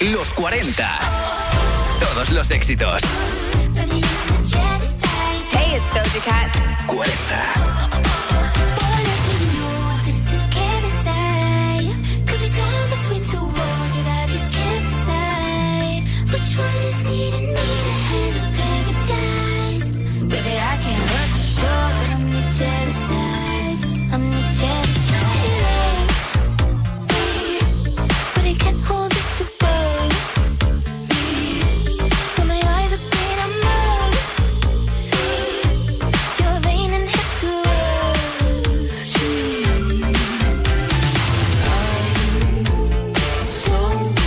Los 40. Todos los éxitos. Hey, it's Doja Cat. 40. Which one is leading me to heaven, paradise? Baby, I can't hurt you, sure, but I'm the jealous type. I'm the jealous type. But I can't hold this above me. When my eyes are green, I'm numb. Your vein and hit the rush. I'm so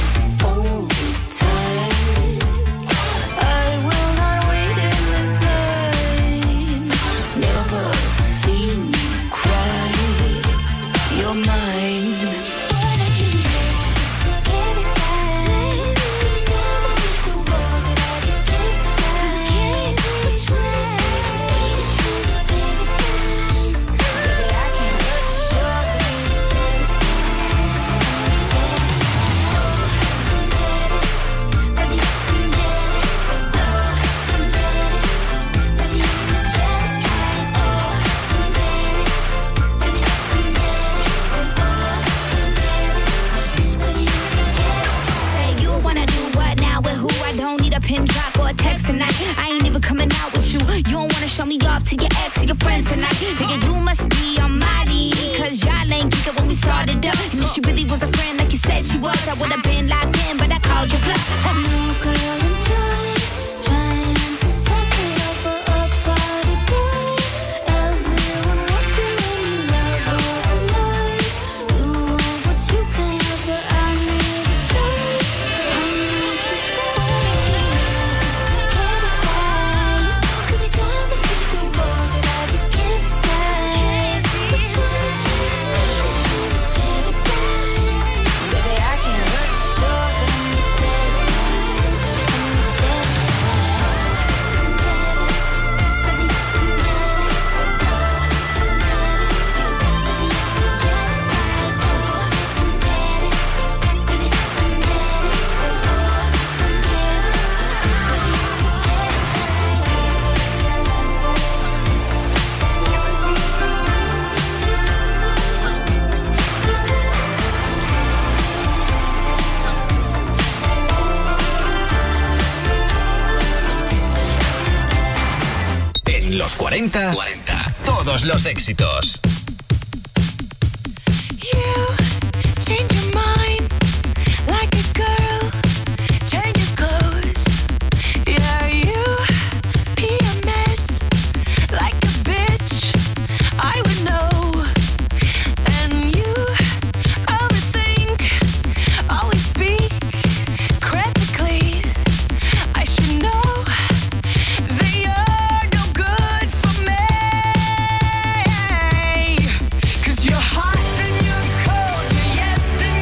overtired. I will not wait in this line. Never seen you cry. You're mine. But I've been scared inside. Between two walls that I just can't decide. Which one is leading me to paradise? Baby, I can't hurt you, sure, but I'm the jealous Say you wanna do what now with who? I don't need a pin drop or a text tonight. I ain't even coming out with you. You don't wanna show me off to your ex or your friends tonight. Nigga, you must be on my league, cause y'all ain't geek when we started up. And if she really was a friend like you said she was, I would've been locked in, but I called you bluff. I know girl enjoys trying to top it up for a party boy. Everyone wants you and you love all the noise. You want what you can have, but I need a choice. I need you to get aside. Could be torn between two walls that I just can't decide. Which one is leading me to paradise? Baby, I can't hurt you, sure, but I'm the jealous type. I'm the jealous type. I'm jealous. Baby, I'm jealous. I'm jealous. Baby, I'm the jealous type. I'm jealous. Baby, I'm jealous. I'm jealous. Baby, I'm the jealous En los 40. Todos los éxitos. You change your mind like a girl changes clothes. Yeah, you be a mess like a bitch. I would know. And you overthink, always speak critically. I should know that you're no good for me. 'Cause you're hot and you're cold, you're yes then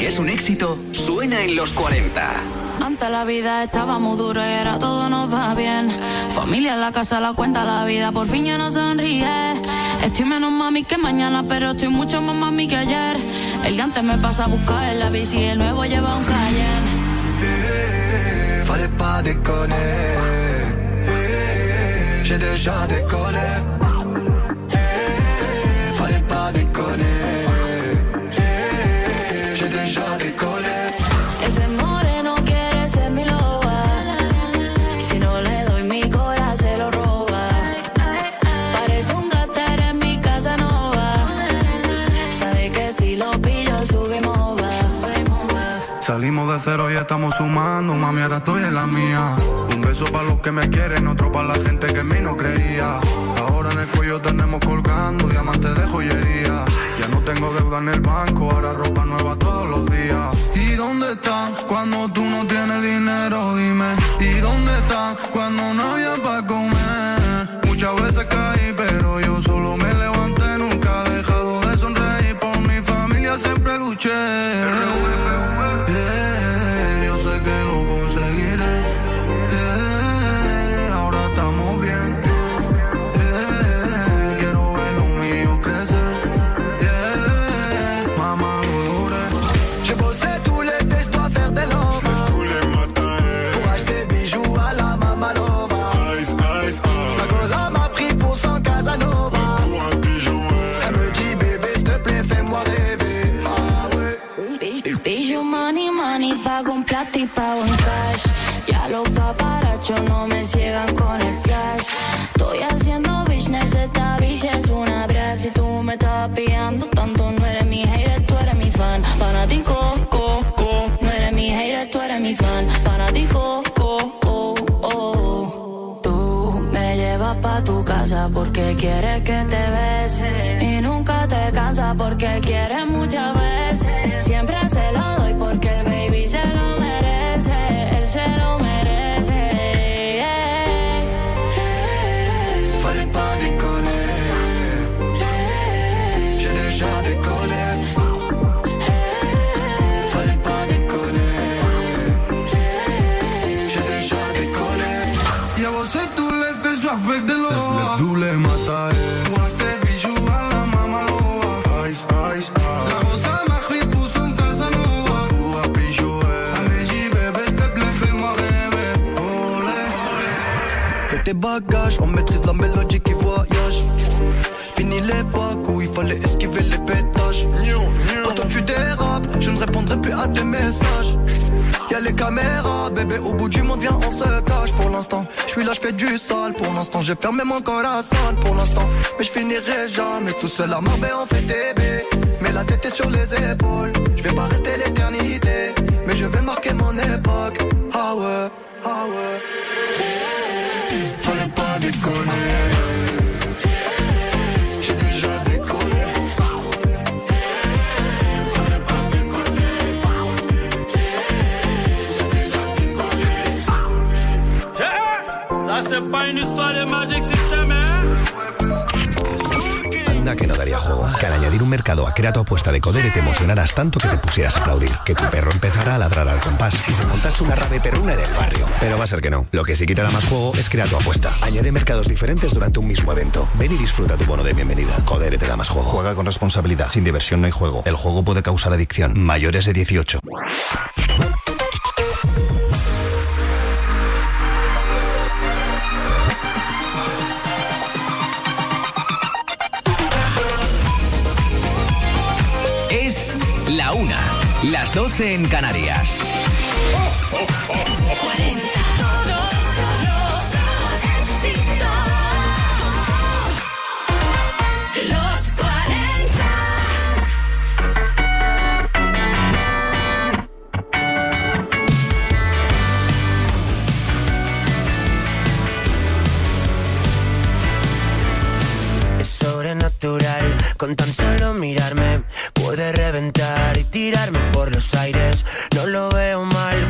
Si es un éxito, suena en los 40. Antes la vida estaba muy dura y ahora todo nos va bien. Familia en la casa, la cuenta la vida, por fin ya no sonríe. Estoy menos mami que mañana, pero estoy mucho más mami que ayer. El de antes me pasa a buscar en la bici y el nuevo lleva un Cayenne. Fallait pas déconner. J'ai déjà décollé. Fallait pas déconner. J'ai déjà décollé. Ese moreno quiere ser mi loba. Si no le doy mi corazón se lo roba. Parece un gater en mi casa nova. Sabe que si lo pillo su game over. Salimos de cero y estamos sumando. Mami, ahora estoy en la mía. Un beso para los que me quieren, otro para la gente que en mí no creía. Ahora en el cuello tenemos colgando diamantes de joyería. Ya no tengo deuda en el banco, ahora ropa nueva todos los días. ¿Y dónde están cuando tú no tienes dinero? Dime. ¿Y dónde están cuando no había para comer? Muchas veces caí, pero yo solo me levanté. Nunca he dejado de sonreír, por mi familia siempre luché. Yo sé que lo conseguiré. Ahora estamos bien. Quiero ver lo mío crecer. Maman Dolores. J'ai bossé tout l'été, je dois faire des love. Je lève tous les matins Pour acheter bijoux à la Mamalova. Ice, ice, Ma causa m'a pris pour son Casanova. pour un bijou, Elle me dit bébé s'il te plaît fais-moi rêver. Ah ouais. Bijou money, money, pago un plata y pago en cash. Ya los paparachos no me ciegan con el flash. Estoy haciendo business, esta bici es una brea. Si tú me estás pillando tanto, no eres mi hater, tú eres mi fan. Fanático, no eres mi hater, tú eres mi fan. Fanático, Tú me llevas pa' tu casa porque quieres que te bese. Y nunca te cansas porque quieres muchas veces. Siempre se lo doy porque el baby se lo merece. Él se lo merece. Fallait pas déconner. J'ai déjà décollé. Fallait pas déconner. J'ai déjà décollé. Llevo ese tulete, su avec de l'eau. Tous les matins. Pour acheter bijoux à la Mamalova. Ice, ice, La rosa m'a pris pour son Casanova. Pour un bijou, elle me dit bébé s'il te plaît fais-moi rêver. Olé. Fais tes bagages, on maîtrise la mélodie qui voyage. Fini l'époque où il fallait esquiver les pétages. Quand tu dérapes, je ne répondrai plus à tes messages. Y'a les caméras, bébé, au bout du monde, viens, on se cache. Pour l'instant, je suis là, je fais du sale. Pour l'instant, j'ai fermé mon corazon. Pour l'instant, mais je finirai jamais tout seul à Marbella, on fait bébé. Mais la tête est sur les épaules. Je vais pas rester l'éternité, mais je vais marquer mon époque. Ah ouais, ah ouais. Fallait pas déconner. J'ai déjà décollé. Fallait pas déconner. J'ai déjà décollé. Ça c'est pas une histoire de Magic System, Anda que no daría juego. Que al añadir un mercado a Crea tu apuesta de Codere te emocionaras tanto que te pusieras a aplaudir. Que tu perro empezara a ladrar al compás. Y se montaste una rave perruna en el barrio. Pero va a ser que no. Lo que sí que te da más juego es Crea tu apuesta. Añade mercados diferentes durante un mismo evento. Ven y disfruta tu bono de bienvenida. Codere te da más juego. Juega con responsabilidad. Sin diversión no hay juego. El juego puede causar adicción. Mayores de 18. Es la 1, las 12 en Canarias. 40. Sobrenatural, con tan solo mirarme puede reventar y tirarme por los aires. No lo veo mal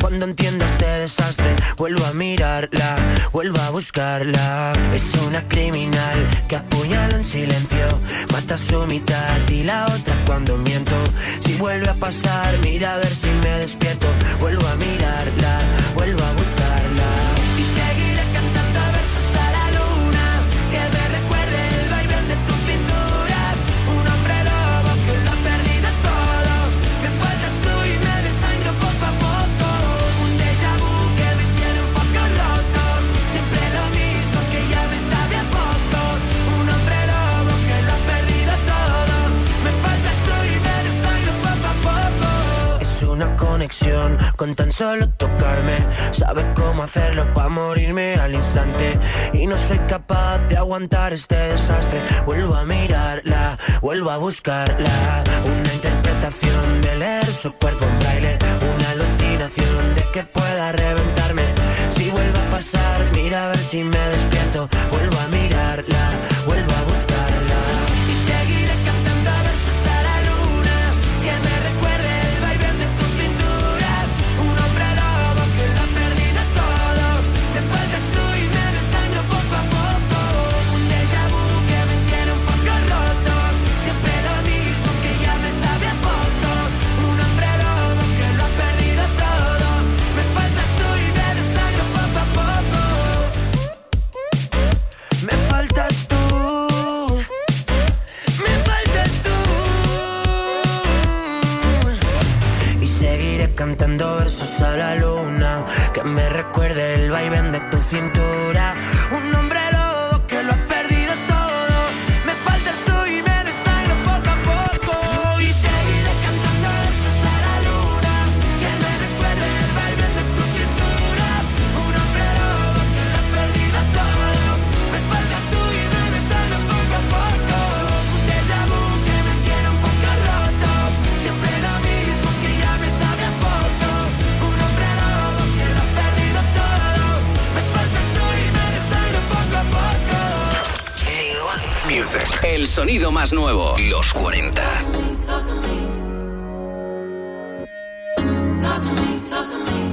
Cuando entienda este desastre, vuelvo a mirarla, vuelvo a buscarla. Es una criminal que apuñala en silencio, mata a su mitad y la otra cuando miento. Si vuelve a pasar, mira a ver si me despierto. Vuelvo a mirarla, vuelvo a buscarla. Y seguiré cantando versos a la luna, que me recuerde el vaivén de tu cintura. Un hombre lobo que lo ha perdido todo. Me faltas tú y me desangro poco a poco. Un déjà vu que me tiene un poco roto. Siempre lo mismo que ya me sabe a poco. Un hombre lobo que lo ha perdido todo. Me faltas tú y me desangro poco a poco. Es una conexión con tan solo tocarme. Sabe cómo hacerlo pa' morirme al instante. Y no soy capaz de aguantar este desastre. Vuelvo a mirarla, vuelvo a buscarla. Una interpretación de leer su cuerpo en braille. Una alucinación de que pueda reventarme. Si vuelve a pasar, mira a ver si me despierto. Vuelvo a mirarla, vuelvo a buscarla. Y seguiré cantando versos a la luna, que me recuerde el vaivén de tu cintura. Un hombre lobo que lo ha perdido todo. Me faltas tú y me desangro poco a poco. Un déjà vu que me tiene un poco roto. Siempre lo mismo que ya me sabe a poco. Un hombre lobo que lo ha perdido todo. Me faltas tú y me desangro poco a poco. Me faltas tú. Me faltas tú. Y seguiré cantando versos a la luna, que me recuerde el vaivén de tu cintura. Un hombre lobo que lo ha perdido todo. Me faltas tú y me desangro poco a poco. Y seguiré cantando versos a la luna, que me recuerde el vaivén de tu cintura. Un hombre lobo que lo ha perdido todo. Me faltas tú y me desangro poco a poco. Un déjà vu que me tiene un poco roto. Siempre lo mismo que ya me sabe a poco. Un hombre lobo que lo ha perdido todo. Me faltas tú y me desangro poco a poco. Music. El sonido más nuevo. Los 40. Talk to me. Talk to me, talk to me.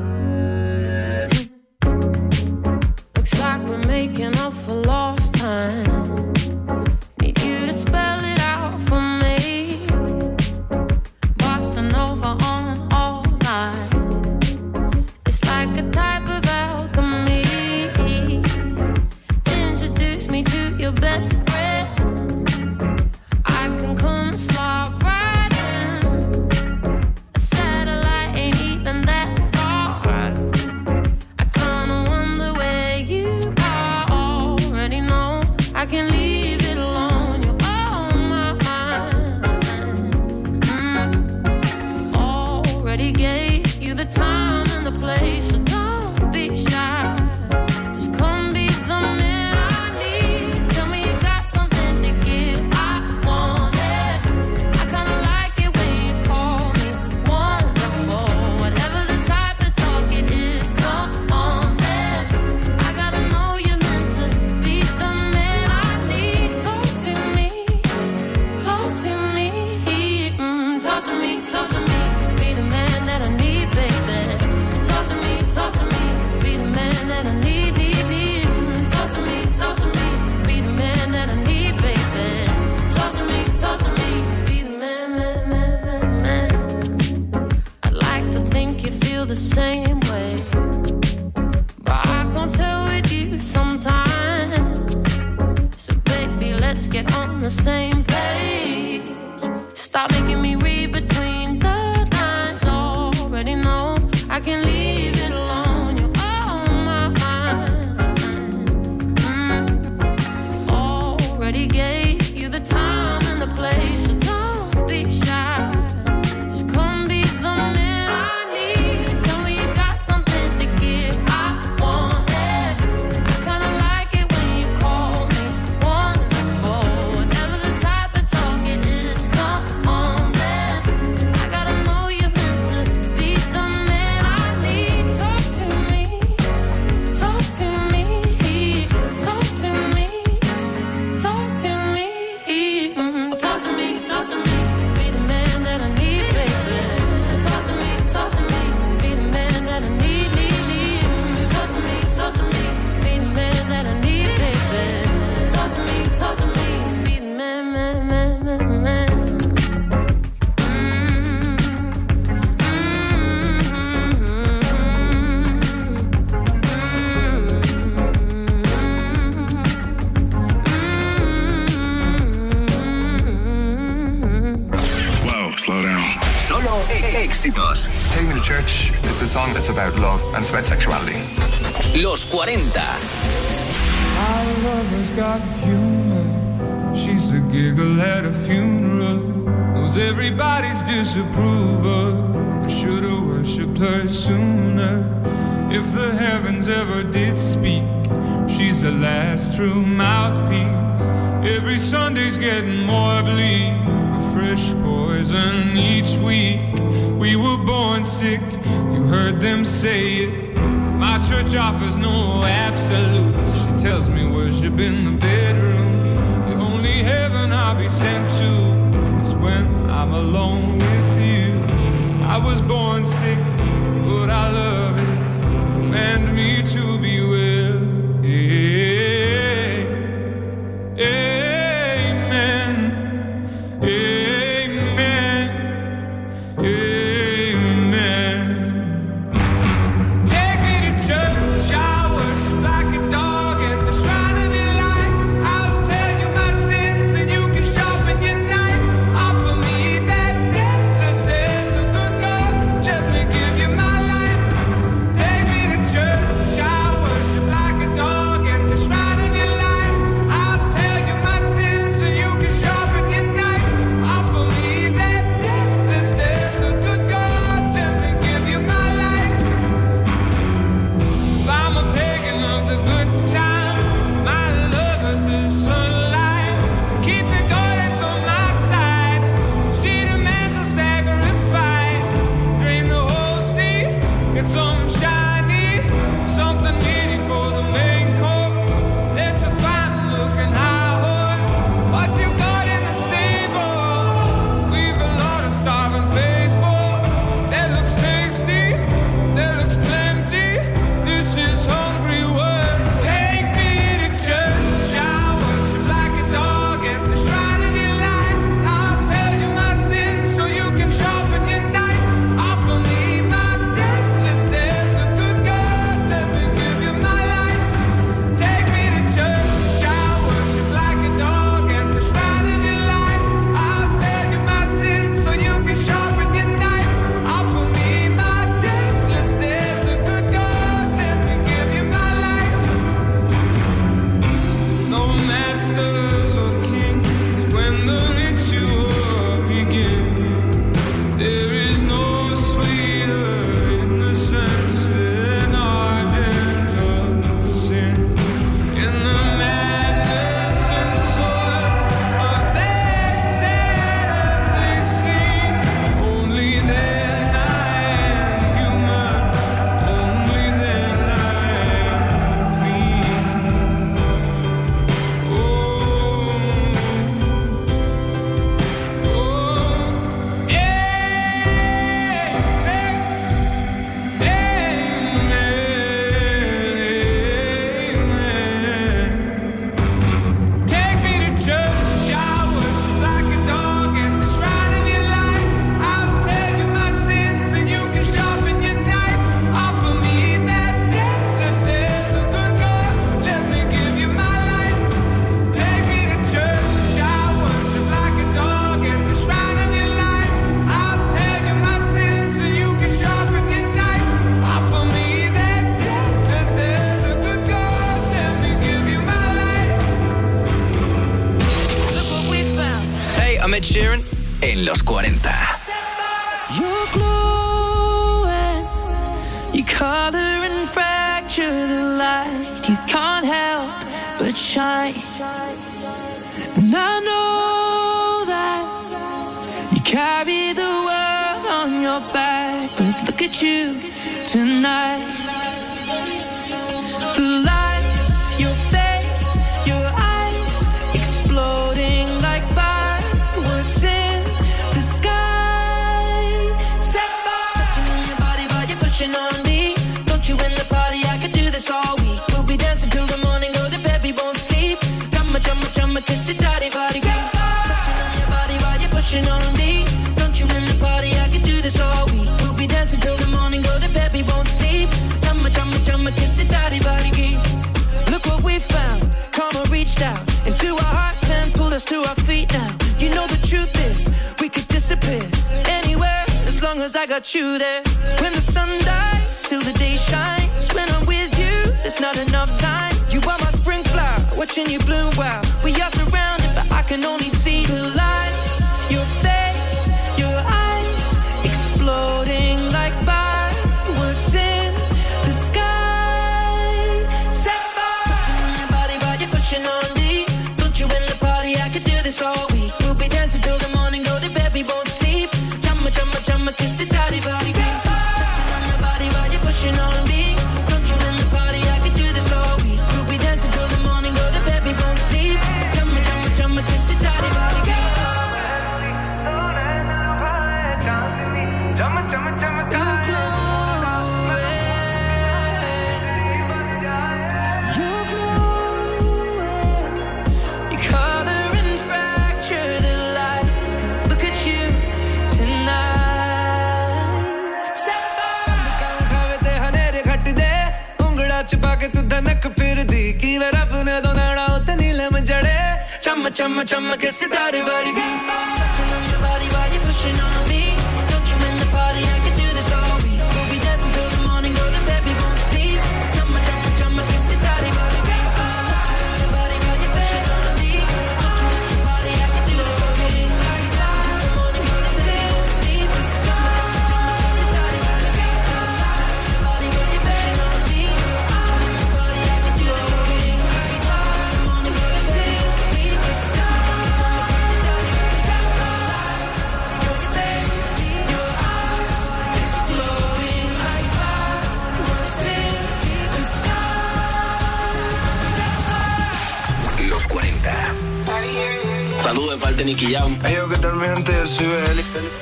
Looks like we're making up for lost time. Need you to spell it out for me. Bossa Nova on all night. It's like a type of alchemy. Introduce me to your best friend. I can come slide right in. A satellite ain't even that far. I kinda wonder where you are. Already know I can leave it alone. You're on my mind. Already gave you the time and the place, so don't be shy. Just come be the man I need. Tell me you got something to give. I want it. I kinda like it when you call me wonderful. Whatever the type of talk it is, come on then. I gotta know you're meant to be the man I need. Talk to me, talk to me, talk to me, talk to me. Be the man that I need, baby. Talk to me, be the man that I need, need. Talk to me, be the man that I need, baby. Talk to me, be the man, man. I'd like to think you feel the same way, but I can't tell with you sometimes. So baby, let's get on the same page. Stop making me read between the lines. Already know I can leave it alone. You're on my mind. Already gave you the time and the place, so don't be shy. Just come be the man I need. Tell me you got éxitos. Take Me to Church is a song that's about love and it's about sexuality. Los 40. My lover's got humor. She's the giggle at a funeral. Knows everybody's disapproval. I should've worshipped her sooner. If the heavens ever did speak, she's the last true mouthpiece. Every Sunday's getting more bleak, a fresh poison each week. We were born sick, you heard them say it. My church offers no absolutes. She tells me worship in the bedroom. The only heaven I'll be sent to is when I'm alone with you. I was born sick, but I love it. Command me to be well. Amen. Amen. Amen. Take me to church, I worship like a dog at the shrine of your life. I'll tell you my sins and you can sharpen your knife. Offer me that deathless death, the good God, let me give you my life. Take me to church, I worship like a dog at the shrine of your life. I'll tell you my sins and you can sharpen your knife. Offer me that deathless death, the good God, let me give you my life. If I'm a pagan of the good time, my lover's the sunlight. Keep the goddess on my side. She demands a sacrifice. Drain the whole sea, get something shiny, something needy for the main course. Let's a fine looking high horse. What you got in the stable? We've a lot of starving faithful. That looks tasty, that looks plenty. This is hungry work. Take me to church, I worship like a dog at the shrine of your life. I'll tell you my sins so you can sharpen your knife. Offer me my deathless death, the good God, let me give you my life. Take me to church, I worship like a dog at the shrine of your life. I'll tell you my sins so you can sharpen your knife. Offer me my deathless death, the good God, let me give you my life. No masters or kings when the ritual begins. There is no sweeter innocence than ardent of sin. In the madness and soil of that sad earthly scene, only then I am human, only then I am clean. Oh, amen. Take me to church, I worship like a dog at the shrine of your life. I'll tell you my sins and you can sharpen your knife. Offer me that deathless death, the good God, let me give you my life. Take me to church, I worship like a dog at the shrine of your life. I'll tell you my sins and you can sharpen your knife. Offer me that deathless death, the good God, let me give you my life. Look what we found. Hey, I'm Ed Sheeran en los 40. You're glowing, you color and fracture the light. You can't help but shine. And I know that you carry the world on your back. But look at you tonight. The lights, your face, your eyes, exploding like fireworks in the sky. Set fire. Touching on your body while you're pushing on me. Don't you in the party, I could do this all week. We'll be dancing till the morning, go to bed, we won't sleep. Chumma, chumma, chumma, kiss it, daddy, body. Touching on your body while you're pushing on me. Don't you in the party, I could do this all week. We'll be dancing till the morning, go to bed, we won't sleep. Chumma, chumma, chumma, kiss it, daddy, body. 'cause I got you there. When the sun dies, till the day shines. When I'm with you, there's not enough time. You are my spring flower, watching you bloom wild. We are surrounded, but I can only see the lights. Your face, your eyes, exploding like fireworks in the sky. Set fire. Touching on your body while you're pushing on me. Don't you in the party, I could do this all week. We'll be dancing till the morning, go to bed, we won't sleep. Chumma, chumma, chumma, kiss it, daddy, body. Touching on your body while you're pushing on me. Don't you in the party, I could do this all week. We'll be dancing till the morning, go to bed, we won't sleep. Chumma, chumma, chumma, kiss it, daddy, body. के तू धनक फिर दी की वे रब ने तो नड़ा उते नीले में जड़े चम चम चम के सितारे वर्गी touching on your body while you're pushing on me don't you in the party I can do this all week we'll be dancing till the morning go to bed we won't sleep chum chum के सितारे वर्गी touching on your body while you're pushing on me don't you in the party I can do this all week we'll be dancing till the morning go to bed we won't sleep chum के सितारे वर्गी body while you're pushing on me Los 40. Saludos de parte de Nicky Jam. Hey, yo, ¿qué tal, mi gente? Yo soy Beli.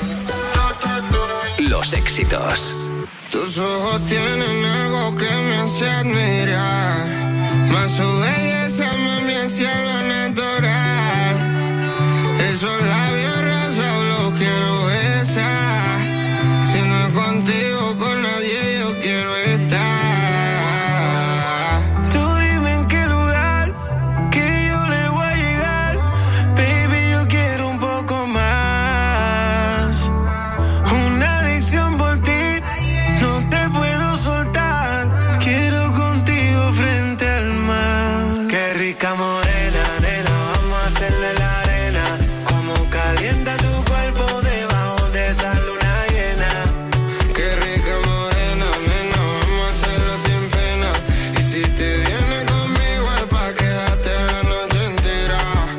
Los éxitos. Tus ojos tienen algo que me hace admirar. Más su belleza me hace algo natural. Esos labios rosados los quiero besar. Si no es contigo, con nadie yo quiero estar. Tú dime en qué lugar que yo le voy a llegar. Baby, yo quiero un poco más. Una adicción por ti, no te puedo soltar. Quiero contigo frente al mar. Qué rica morena, nena, vamos a hacerle la arena. Como calienta tu cuerpo debajo de esa luna llena. Qué rica morena, nena, vamos a hacerlo sin pena. Y si te vienes conmigo es pa' quedarte la noche entera.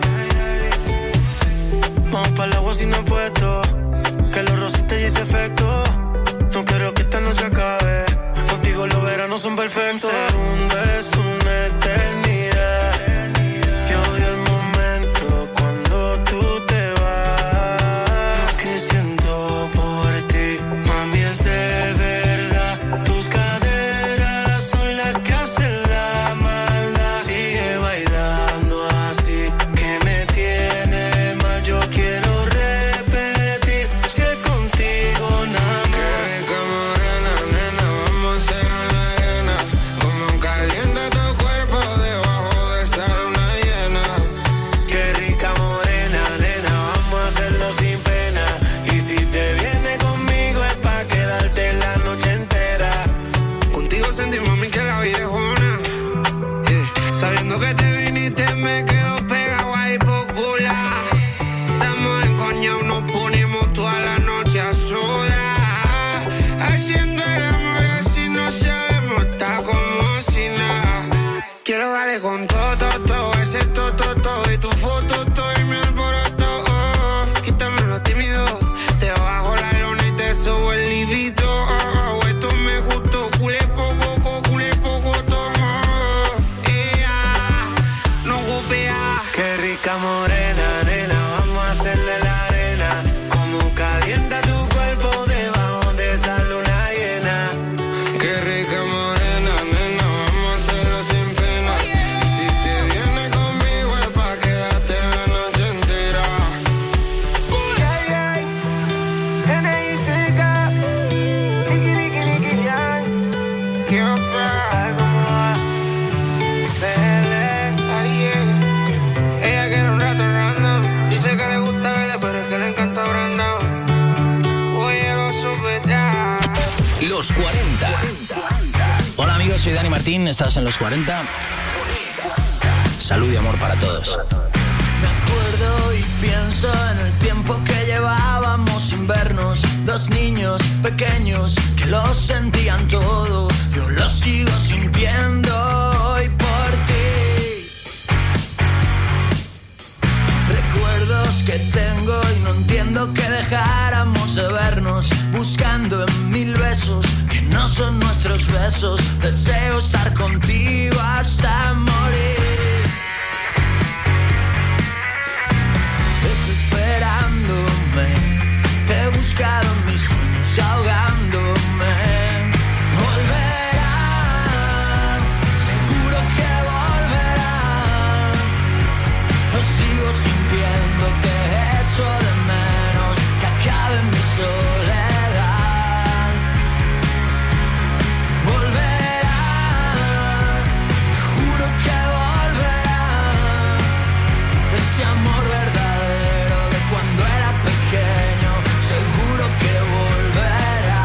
Vamos pa'l agua sin apuesto, que los rositas ya hice efecto. No quiero que esta noche acabe. Contigo los veranos son perfectos. Segundo es una eternidad. Yo odio el momento cuando tú te vas. Lo que siento por ti, mami, es de verdad. Tus caderas son las que hacen la maldad. Sigue bailando así, que me tiene mal. Yo quiero repetir, si es contigo nada más. Qué rica morena, nena, vamos a hacer la arena. Como caliente Los 40. Hola amigos, soy Dani Martín, estás en Los 40. Salud y amor para todos. Me acuerdo y pienso en el tiempo que llevábamos sin vernos. Dos niños pequeños que lo sentían todo. Yo lo sigo sintiendo hoy por ti. Recuerdos que tengo y no entiendo que dejáramos de vernos. Buscando en mil besos que no son nuestros besos. Deseo estar contigo hasta morir. Desesperándome, te he buscado en mis sueños y ahogándome. Volverán, seguro que volverán. Lo sigo sintiendo, te echo de menos. Que acabe mi soledad. Volverán, juro que volverán. Ese amor verdadero de cuando era pequeño, seguro que volverá,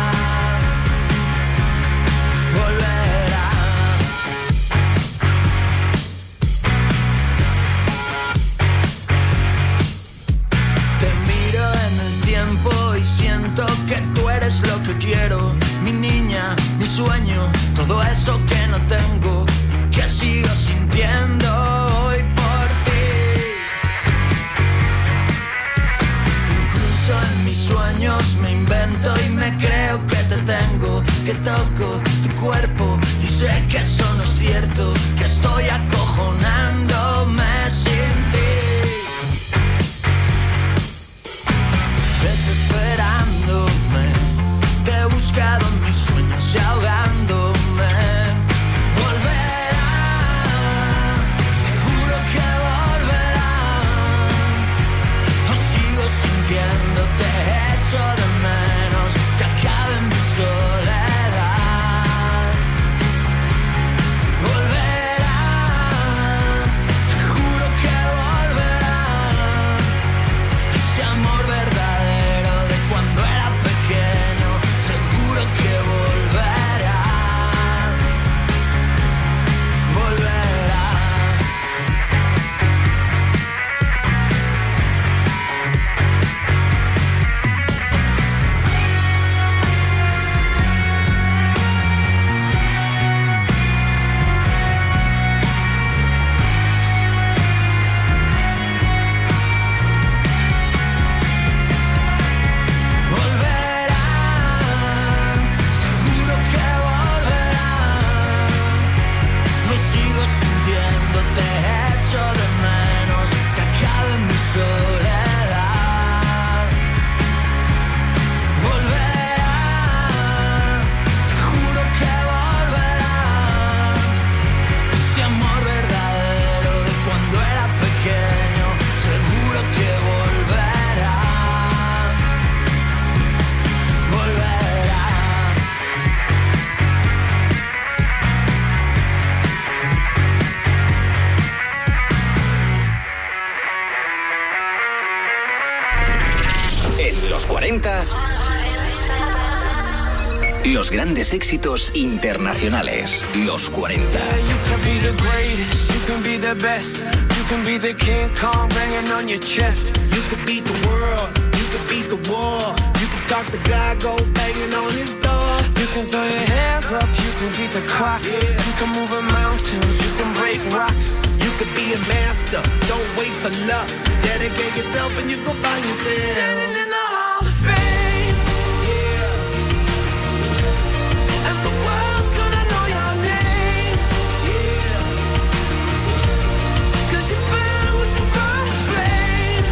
volverá. Te miro en el tiempo y siento que tú eres lo que quiero, mi niña, mi sueño, todo eso que no tengo, que sigo sintiendo hoy por ti. En mis sueños me invento y me creo que te tengo, que toco tu cuerpo y sé que eso no es cierto, que estoy acojonándome sin ti. Desesperándome, te he buscado en mis sueños y ahogándome. Volverán, seguro que volverán. Lo sigo sintiendo, te echo de menos, que acabe mi soledad. Volverán, te juro que volverán. Ese amor verdadero de cuando era pequeño, seguro que volverá, volverá. Volverán, seguro que volverán. Lo sigo sintiendo, te echo de menos, que acabe mi soledad. Volverán, te juro que volverán. Ese amor verdadero de cuando era pequeño, seguro que volverá, volverá. En Los 40, los grandes éxitos internacionales. Los 40. You can be the greatest, you can be the best. You can be the King Kong banging on your chest. You could beat the world, you could beat the war. You could talk the guy, go banging on his door. You can throw your hands up, you can beat the clock. You can move a mountain, you can break rocks. You could be a master, don't wait for luck. Dedicate yourself and you go find yourself. Standing in the Hall of Fame. Yeah. And the world's gonna know your name. Yeah. 'Cause you burn with the birth flame.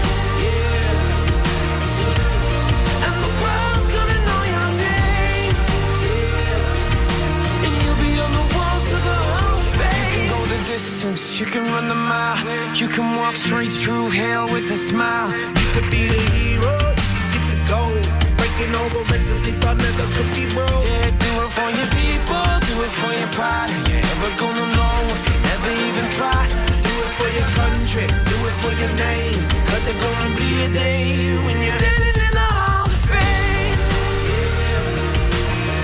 Yeah. And the world's gonna know your name. Yeah. And you'll be on the walls of the Hall of Fame. You can go the distance, you can run the mile. You can walk straight through hell with a smile. You could be the hero, you could get the gold. Breaking all the records they thought never could be broke. Yeah, do it for your people, do it for your pride. Are you ever gonna know if you never even try? Do it for your country, do it for your name. 'Cause there's gonna be a day when you're standing in the Hall of Fame. Yeah.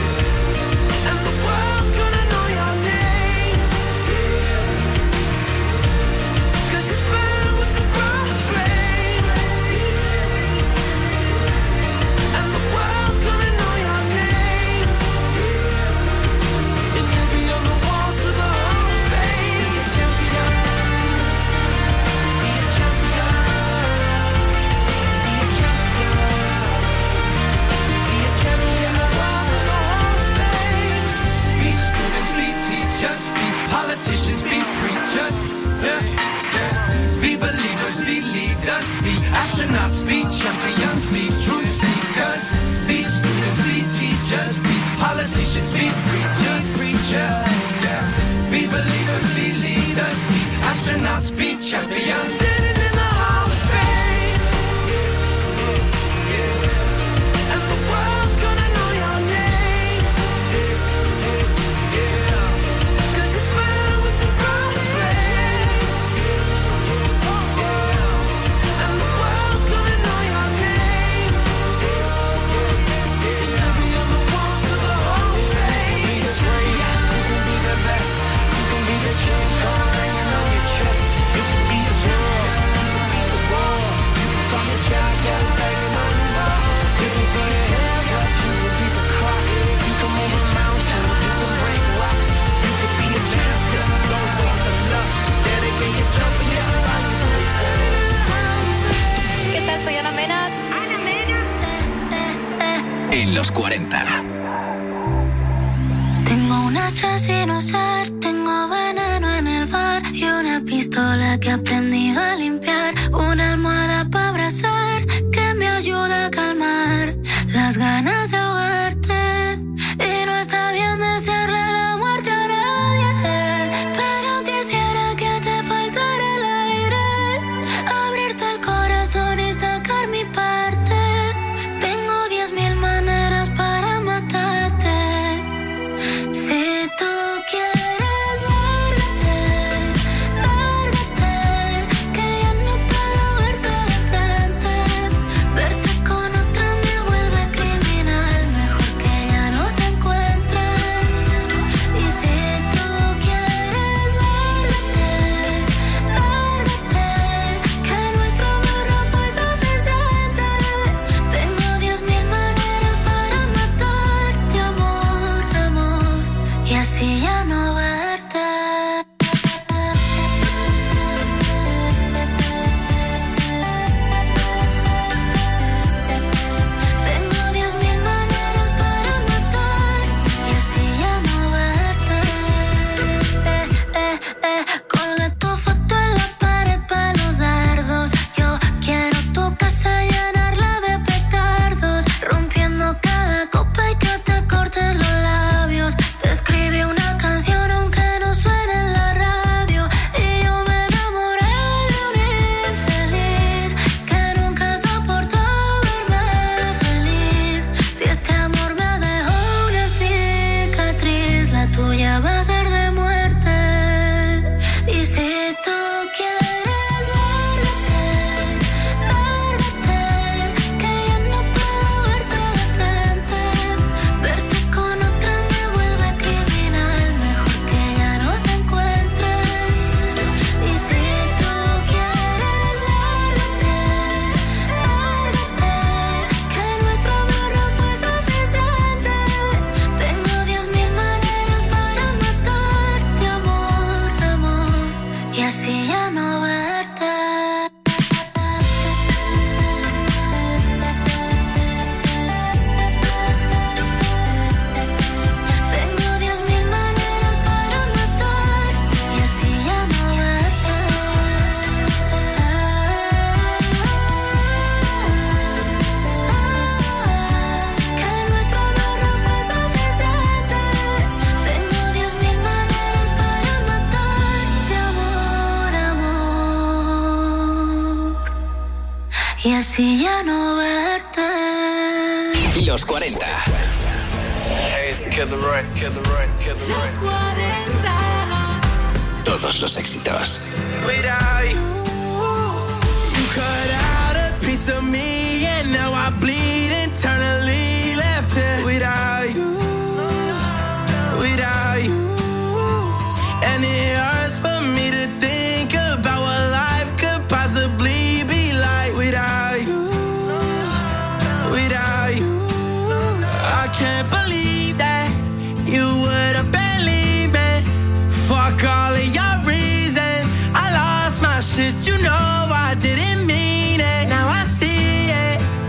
just be politicians, be preachers, yeah. Be believers, be leaders, be astronauts, be champions. Standing in the Hall of Fame, yeah. And the world's gonna know your name, yeah. 'Cause you burn with the brightest flame, yeah. And the world's gonna know your name. You'll be on the walls of the Hall of Fame. Be the greatest, you can be the best. You can be the dream car hanging on your chest. You can be a champion, you can be the wall. You can call your jacket banging on the wall. You can throw your hands up, you can be the clock. You can move a mountain, you can break rocks. You can be a champion, don't wait for luck. Dedicate yourself and your life for standing in the Hall of Fame. ¿Qué tal? Soy Ana Mena. En los 40. Tengo un hacha sin usar, tengo veneno en el bar y una pistola que he aprendido a limpiar, una almohada para abrazar que me ayuda a calmar las ganas de ahogarte. Y no está bien desearle la muerte a nadie, pero quisiera que te faltara el aire, abrirte el corazón y sacar mi parte. Tengo 10,000 maneras para matarte. Si tú quieres, lárgate, lárgate, que ya no puedo verte de frente. Verte con otra me vuelve criminal, mejor que ya no te encuentre. Y si tú quieres, lárgate, lárgate, que nuestro amor no fue suficiente. Tengo 10,000 maneras para matarte, amor, amor, y así ya no verte. Tengo 10,000 maneras para matarte y así ya no verte. Colgué tu foto en la pared para los dardos. Yo quiero tu casa llenarla de petardos, rompiendo cada copa y que te cortes los labios. Te escribí una canción aunque no suene en la radio, y yo me enamoré de un infeliz que nunca soportó verme feliz. Si este amor me dejó una cicatriz, la tuya va a ser de muerte. Y si tú quieres, lárgate, lárgate, que ya no puedo verte de frente. Verte con otra me vuelve criminal, mejor que ya no te encuentre. Y si tú quieres, lárgate, lárgate, que nuestro amor no fue suficiente. Tengo 10,000 maneras para matarte, amor, amor, y así ya no verte. Tengo 10,000 maneras para matarte y así ya no verte. Que nuestro amor no fue suficiente. Tengo 10,000 maneras para matarte, amor, amor, y así ya no verte. Los 40. Hey, it's the Kid Leroy, Kid Leroy, Kid Leroy. Todos los éxitos. Without you, you cut out a piece of me, and now I bleed internally. Left it without you, without you. And it hurts for me to think about what life could possibly be like without you, without you. I can't believe that you would have believed me. Fuck all of your reasons. I lost my shit, you know I didn't mean it. Now I see it.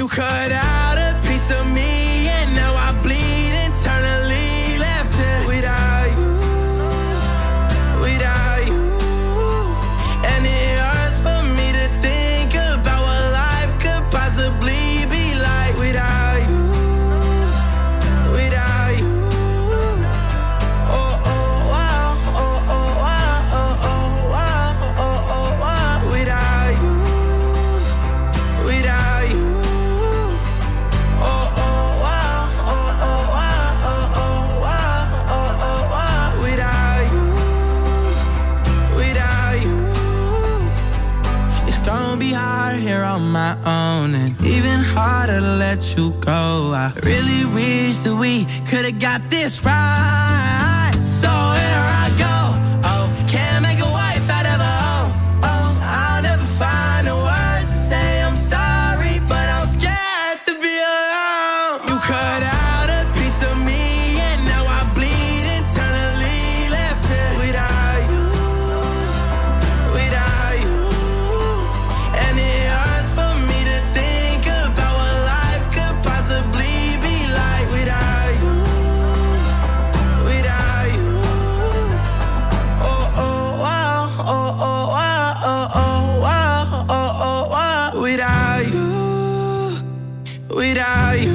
cut out a piece of me and now I bleed internally. Left it without you, without you. And it hurts for me to think about what life could possibly be like without you, without you. Oh, oh, wow, oh, oh, wow, oh, oh, wow, oh, oh, wow. Without you, without you. Oh, oh, wow, oh, oh, wow, oh, oh, wow, oh, oh, wow. Without you, without you. It's gonna be hard here on my own, and even harder to let you go. I really wish that we could've got this right. So here I go. Oh, can't make a wife out of a hoe. Oh, I'll never find the words to say I'm sorry, but I'm scared to be alone. You cut out a piece of me and now I bleed internally. Left it without you, without you. And it hurts for me to think about what life could possibly be like without you, without you. Oh, oh, wow, oh, oh, wow, oh, oh, wow, oh, oh, wow. Without you, without you.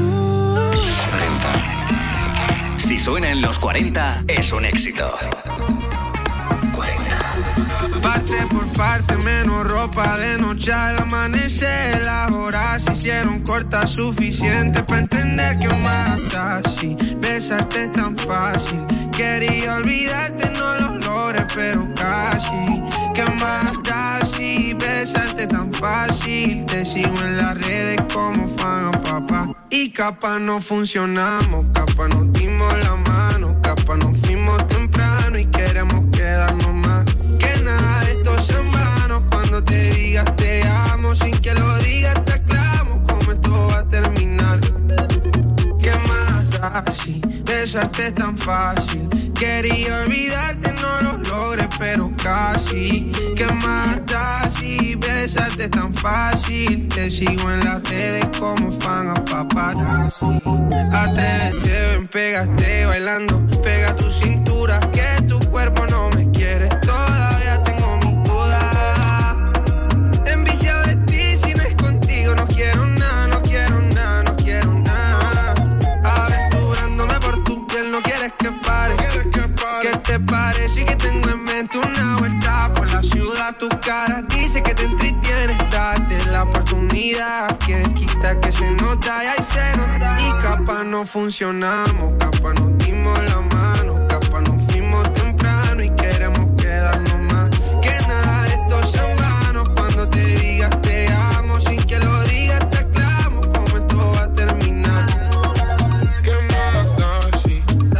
40. Si suena en los 40, es un éxito. 40. Parte por parte, menos ropa de noche al amanecer. Las horas se hicieron cortas, suficiente para entender que mata. Si besarte es tan fácil, quería olvidarte, no lo logré, pero casi. ¿Qué más da si besarte tan fácil? Te sigo en las redes como fan a papá. Y capaz no funcionamos, capaz nos dimos la mano, capaz nos fuimos temprano y queremos quedarnos más. Que nada de esto sea en vano, cuando te digas te amo, sin que lo digas te aclamo cómo esto va a terminar. ¿Qué más da si besarte es tan fácil? Quería olvidarte, no lo logré, pero casi. ¿Qué más da si besarte es tan fácil? Te sigo en las redes como fan a paparazzi. Atrévete, ven, pégate bailando, pega tu cintura, que tu cuerpo no me quiere. Todavía tengo mis dudas. Enviciado de ti, si no es contigo, no quiero nada, no quiero nada, no quiero nada. Aventurándome por tu piel, no quieres que pare. ¿Qué te parece que tengo en mente una vuelta por la ciudad? Tu cara dice que te entretienes, date la oportunidad. Quien quita que se nota y ahí se nota. Y capaz no funcionamos, capaz nos dimos la mano, capaz nos fuimos temprano y queremos quedarnos más. Que nada de esto sea en vano, cuando te digas te amo, sin que lo digas te aclamo cómo esto va a terminar. ¿Qué más da si?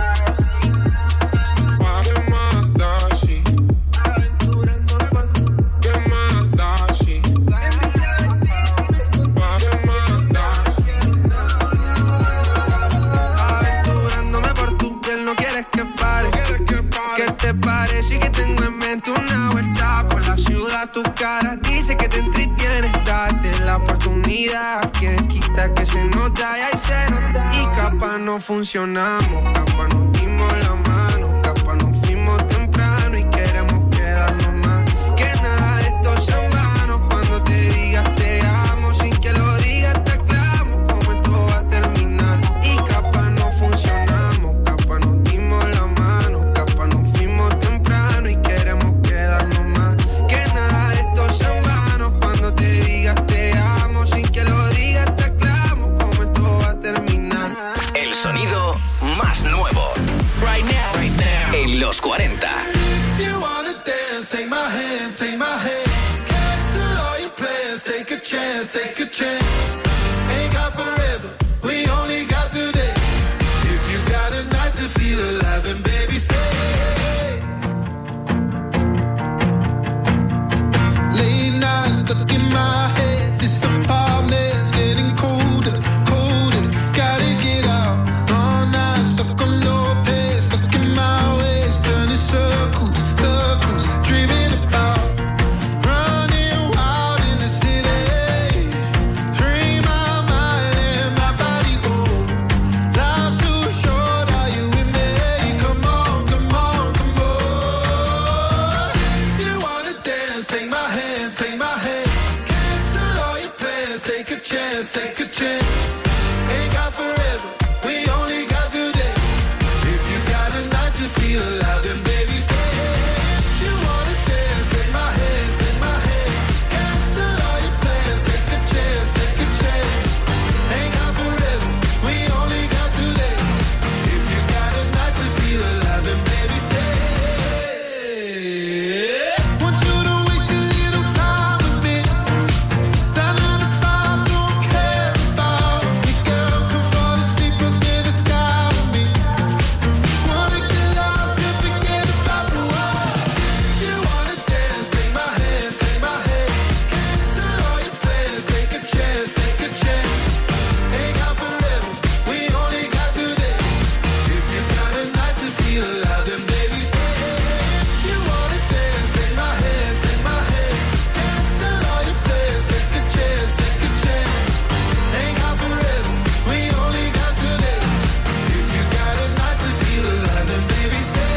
¿Qué más da si? ¿Qué más da si? ¿Qué más da si? Aventurándome por tu piel, no quieres que pare. ¿Qué te parece que tengo en mente una vuelta por la ciudad? Tu cara dice que te entretienes, date la oportunidad. Quien quita que se nota y ahí se nota. Y capaz no funcionamos, capaz nos dimos la mano, capaz nos fuimos temprano y queremos quedarnos más. Que nada de esto sea en vano, cuando te digas te amo, sin que lo digas te aclamo cómo esto va a terminar. Y capaz no funcionamos, capaz nos dimos la mano, capaz nos fuimos temprano y queremos quedarnos más. Que nada de esto sea en vano, cuando te digas te amo, sin que lo digas te aclamo cómo esto va a terminar. El sonido más nuevo. Right now, En los 40. If you wanna dance, take my hand, take my hand. Cancel all your plans, take a chance, take a chance. Ain't got forever, we only got today. If you got a night to feel alive, then baby stay. Late nights stuck in my head, this apartment's getting colder, colder. Gotta get out, all night stuck on low pace, stuck in my ways, turning circles, circles, dreaming about running wild in the city. take a chance. Ain't got forever, we only got today. If you got a night to feel alive, then baby stay. If you wanna dance, take my hand, take my hand. Cancel all your plans, take a chance, take a chance. Ain't got forever, we only got today. If you got a night to feel alive, then baby stay. Want you to waste a little time with me. That 9 to 5 don't care about me, girl. Come fall asleep under the sky with me. Wanna get lost and forget about the world. If you wanna dance, take my hand, take my hand. Cancel all your plans, take a chance, take a chance. Ain't got forever, we only got today. If you got a night to feel alive, then baby stay. If you wanna dance, take my hand, take my hand. Cancel all your plans, take a chance, take a chance. Ain't got forever, we only got today. If you got a night to feel alive, then baby stay.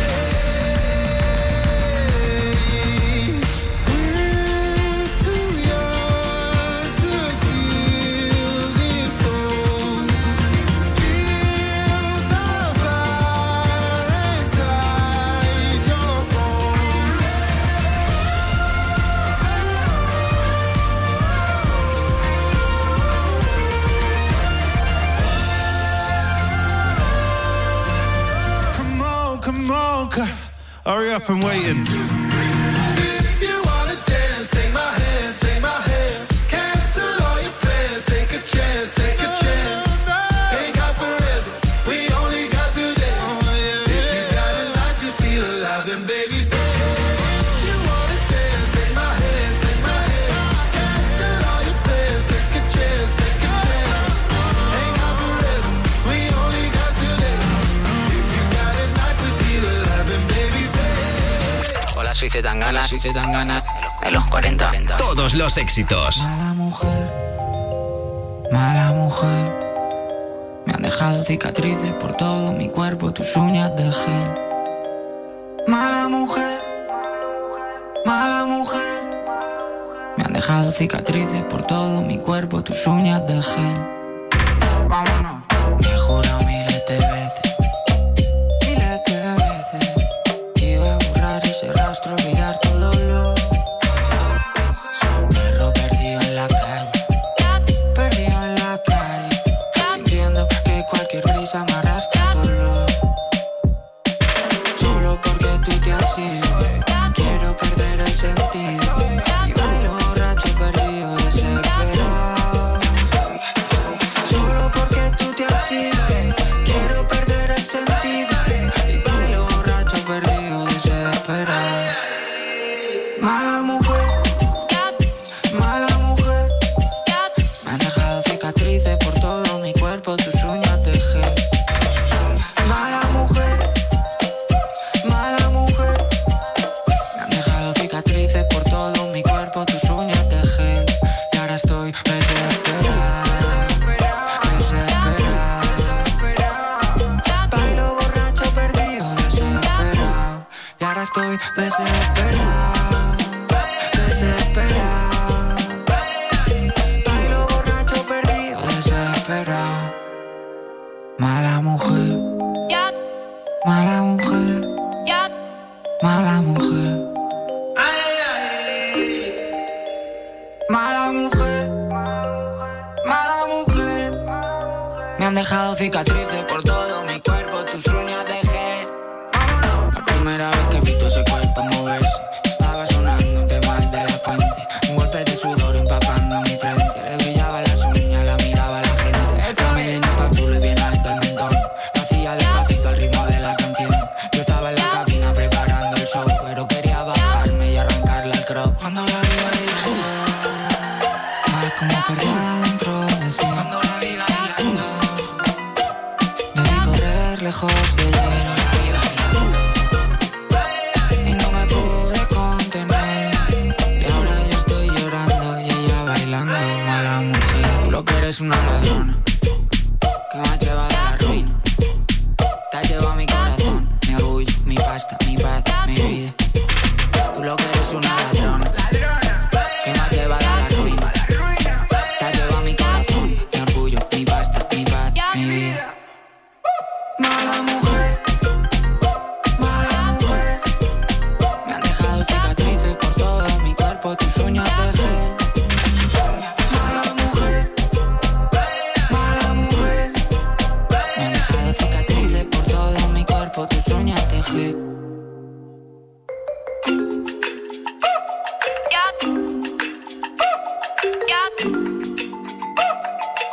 We're too young to feel this old. Feel the fire inside your bones. Come on, hurry up and waiting. If you wanna dance, take my hand, take my hand. Cancel all your plans, take a chance, take a chance. Ain't got forever, we only got today. If you got a night to feel alive, then baby stay. If you wanna dance, take my hand, take my hand. Cancel all your plans, take a chance, take a chance. Ain't got forever, we only got today. If you got a night to feel alive, then baby stay. Hola, soy Zetangana, en los 40. Todos los éxitos. Mala mujer, me han dejado cicatrices por todo mi cuerpo, tus uñas de gel. Mala mujer, me han dejado cicatrices por todo mi cuerpo, tus uñas de gel. Vámonos. Me he jurado miles de veces que iba a borrar ese rastro, olvidar todo lo. Soy un perro perdido en la calle, sintiendo que cualquier brisa me arrastra solo. Solo porque tú te has ido, quiero perder el sentido. Y bailo borracho perdido, desesperado. Solo porque tú te has ido, quiero perder el sentido. Y bailo borracho perdido, desesperado. Mala mujer, me han dejado cicatrices por todo mi cuerpo, tus uñas de gel. Mala mujer, me han dejado cicatrices por todo mi cuerpo, tus uñas de gel. Y ahora estoy desesperada. Bailo borracho perdido, desesperado. Y ahora estoy desesperado. Bailo borracho perdido, desesperado. Mala mujer, mala mujer, mala mujer. Mala mujer, me han dejado cicatrices por todo mi cuerpo, tus uñas de gel. La primera vez que vi tu ese cuerpo moverse, estaba sonando un tema de La Fuente. Un golpe de sudor empapando mi frente, le brillaban las uñas, la miraba la gente. La melena hasta el culo y bien alto el mentón, lo hacía despacito al ritmo de la canción. Yo estaba en la cabina preparando el show, pero quería bajarme y arrancarle el crop. Cuando la vi bailando, estaba como perdida dentro de sí. Cuando la vi bailando, debí correr lejos de ella. La vi bailando y no me pude contener. Y ahora yo estoy llorando y ella bailando. Mala mujer, tú lo que eres una ladrona que me ha llevado a la ruina. Te has llevado mi corazón, mi orgullo, mi pasta, mi paz, mi vida. Tú lo que eres una ladrona que me ha llevado a la ruina. Te has llevado mi corazón,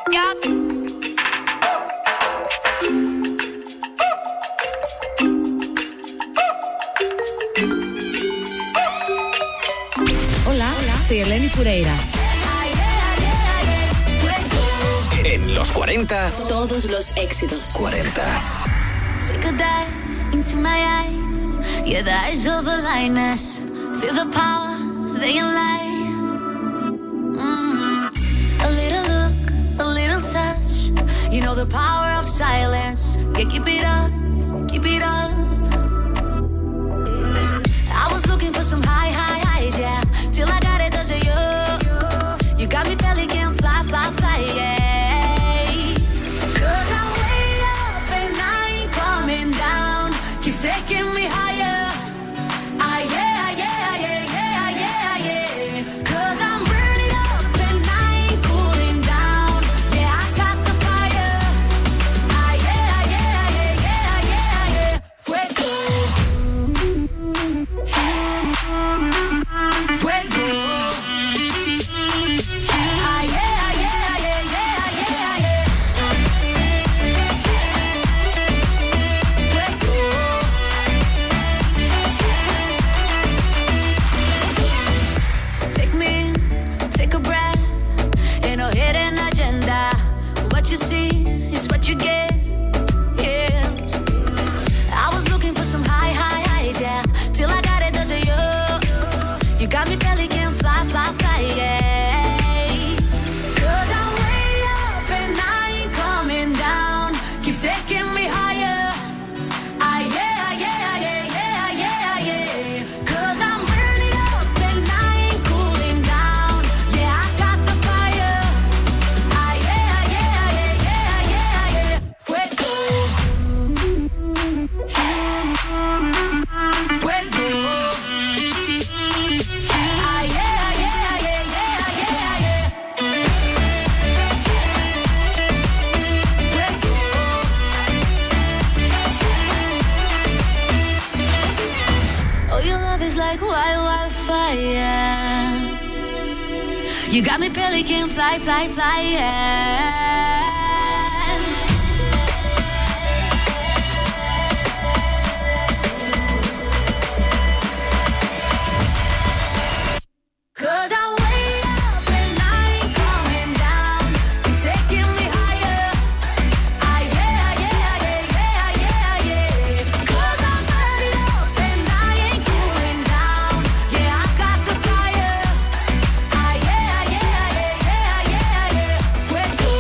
Hola, soy Eleni Fureira. En los 40, todos los éxitos. 40. Take a dive into my eyes. Yeah, the eyes of a lioness. Feel the power, they can lie. A little look, a little touch. You know the power of silence. Yeah, keep it up, keep it up. I was looking for some high highs, yeah. Till I got it, does it you? You got me belly can fly, fly, fly, yeah. Taking me higher, yeah, yeah, yeah, yeah, yeah, yeah. 'Cause I'm burning up and I ain't cooling down. Yeah, I got the fire, yeah, yeah, yeah, yeah, yeah, yeah. Fuego, fuego, yeah, yeah, yeah, yeah, yeah, yeah. What you see is what you get, yeah. I was looking for some high highs, yeah. Till I got it, does it you? You got me belly can fly, fly, fly, yeah. 'Cause I'm way up and I ain't coming down. Keep taking me higher, yeah, yeah, yeah, yeah, yeah, yeah. 'Cause I'm burning up and I ain't cooling down. Yeah, I got the fire, yeah, yeah, yeah, yeah, yeah, yeah. Fuego, fuego, yeah, yeah, yeah, yeah, yeah, yeah. Oh, your love is like wildfire. You got me belly can fly, fly, fly, yeah. 'Cause I'm way up and I ain't coming down. You're taking me higher, yeah, yeah, yeah, yeah, yeah, yeah. 'Cause I'm burning up and I ain't cooling down. Yeah, I got the fire, yeah, yeah, yeah, yeah, yeah, yeah. Fuego,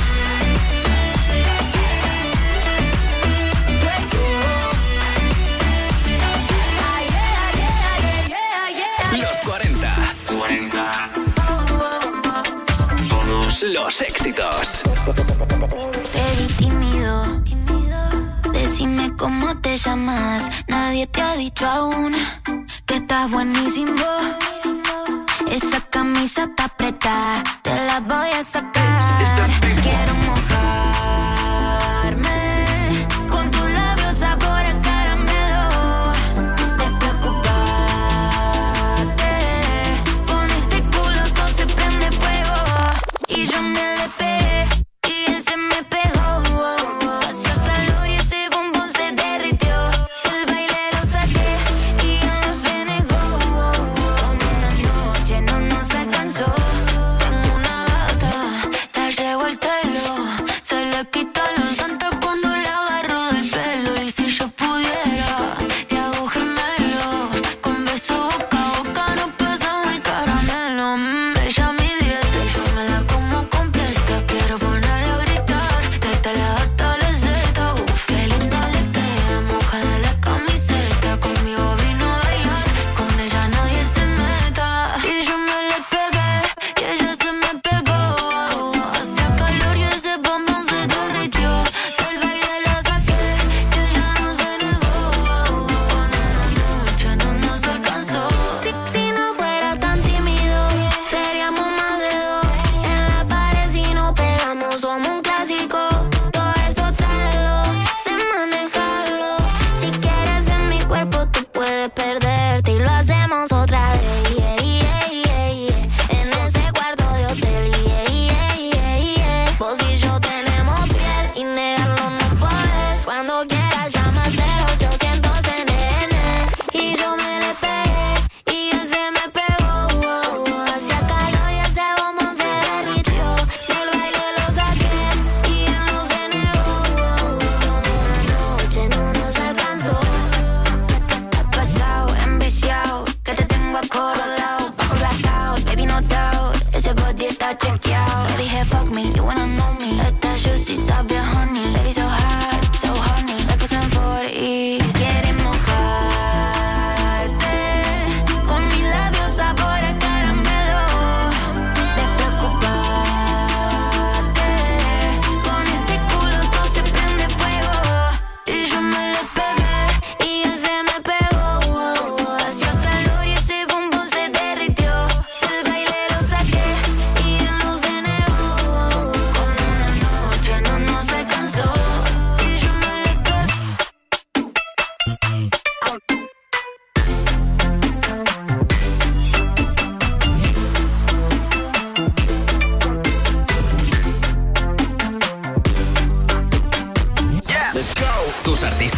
fuego, yeah, yeah, yeah, yeah, yeah. Los 40. 40. Todos los éxitos. Te vi tímido, decime cómo te llamas. Nadie te ha dicho aún que estás buenísimo. Esa camisa está apretada, te la voy a sacar. Quiero mojarme con tus labios sabor a caramelo. Despreocupate, con este culo todo se prende fuego. Y yo me le pegué y él se me pegó. Pasó calor y ese bombón se derritió. El baile lo saqué y él no se negó. Con una noche no nos alcanzó. Tengo una gata, la llevo al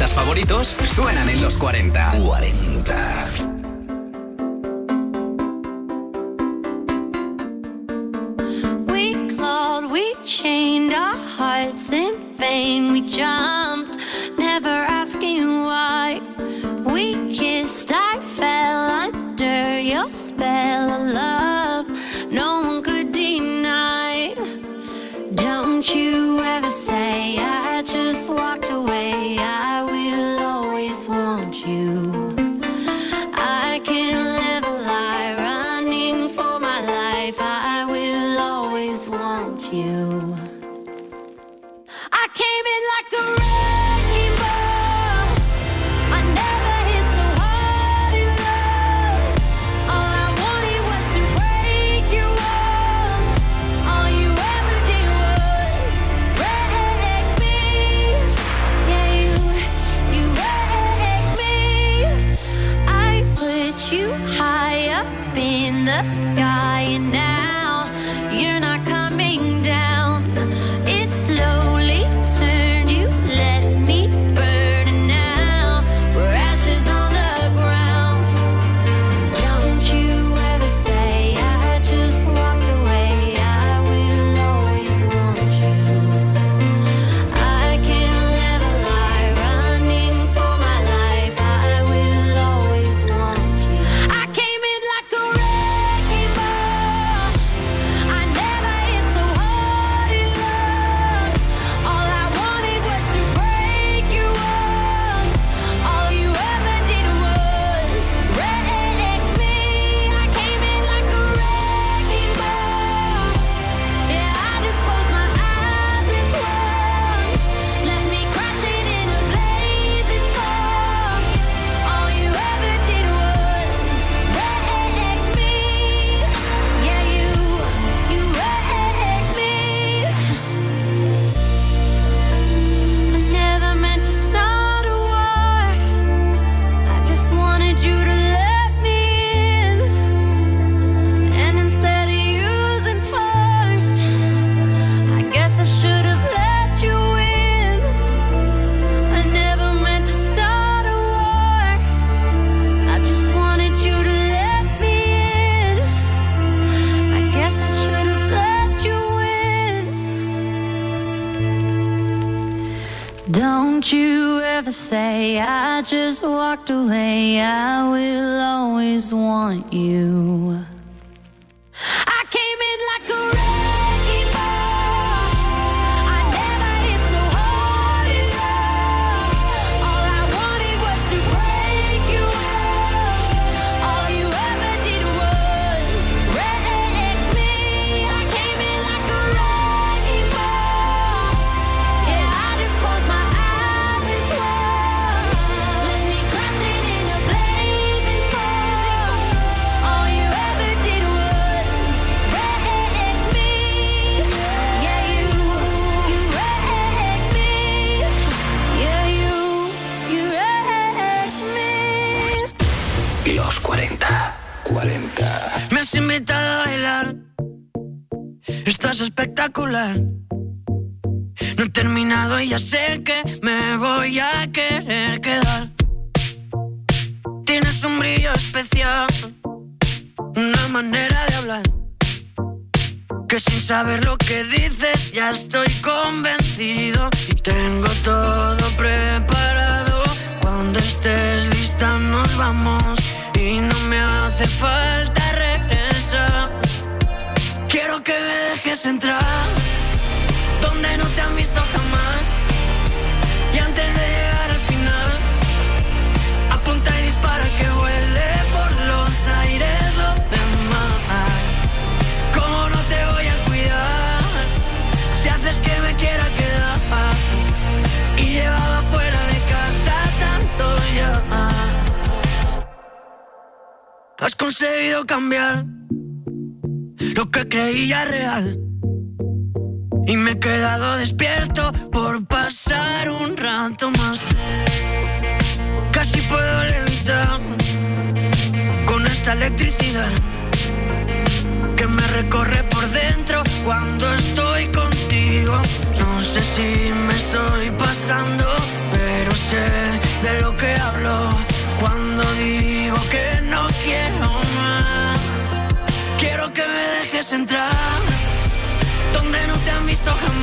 temas favoritos suenan en los 40. 40. We clawed, we chained our hearts in vain. We jumped, never asking why. We kissed, I fell under your spell of love. No one could deny. Don't you ever say I just walked away. I will always want you. I can't live a lie, running for my life. I will always want you. I came in like a wrecking ball. I never hit so hard in love. All I wanted was to break your walls. All you ever did was wreck me. Yeah, you wrecked me. I put you high up in the sky, and now you're not coming down. It slowly turned, you let me burn, and now we're ashes on the ground. Don't you ever say I just walked away. I will always want you. I can't live a lie, running for my life. I will always want you. I came in like a wrecking ball. I never hit so hard in love. All I wanted was to break your walls. All you ever did was wreck me. I came in like a wrecking ball. Yeah, I just closed my eyes and swung. Left me crashing in a blazing fall. All you ever did was wreck me. Yeah, you wrecked me. I never meant to start a war. I just wanted you to let me in. And instead of using force, I guess I should have let you in. I never meant to start a war. I just wanted you to let me in. I guess I should have let you in. Don't you ever say I just walked away. I will always want you. I came in like a wrecking ball. I never hit so hard in love. All I wanted was to break your walls. All you ever did was wreck me. I came in like a wrecking ball. Yeah, I just closed my eyes and swung. Let me crashing in a blazing fall. All you ever did was wreck me. Yeah, you wrecked me. Yeah, you wrecked me. Los 40. 40. Me has invitado a bailar. Estás espectacular. No he terminado y ya sé que me voy a querer quedar. Tienes un brillo especial, una manera de hablar, que sin saber lo que dices ya estoy convencido. Y tengo todo preparado. Cuando estés lista nos vamos. Y no me hace falta regresar. Quiero que me dejes entrar donde no te han visto jamás. Y antes de llegar al final, apunta y dispara que vuele por los aires lo demás. ¿Cómo no te voy a cuidar si haces que me quiera quedar? Y llevaba fuera de casa tanto ya. Has conseguido cambiar lo que creía real. Y me he quedado despierto por pasar un rato más. Casi puedo levitar con esta electricidad que me recorre por dentro cuando estoy contigo. No sé si me estoy pasando, pero sé quieres entrar, donde no te han visto jamás.